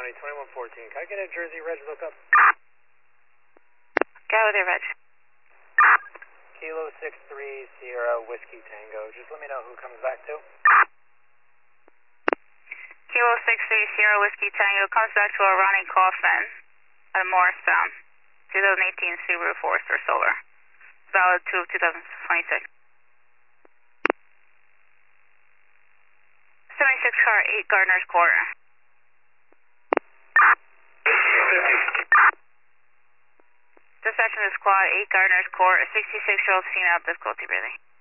County, 2114. Can I get a Jersey Reg lookup? Go there, Reg. Kilo 63 Sierra Whiskey Tango. Just let me know who comes back to. Kilo 63 Sierra Whiskey Tango comes back to a Ronnie Coffin at Morristown. 2018 Subaru Forester Solar. Valid to 2026. 76 car, 8 Gardner's Court. Dispatching the squad, 8 Gardner's Court, a 66-year-old female, difficulty breathing.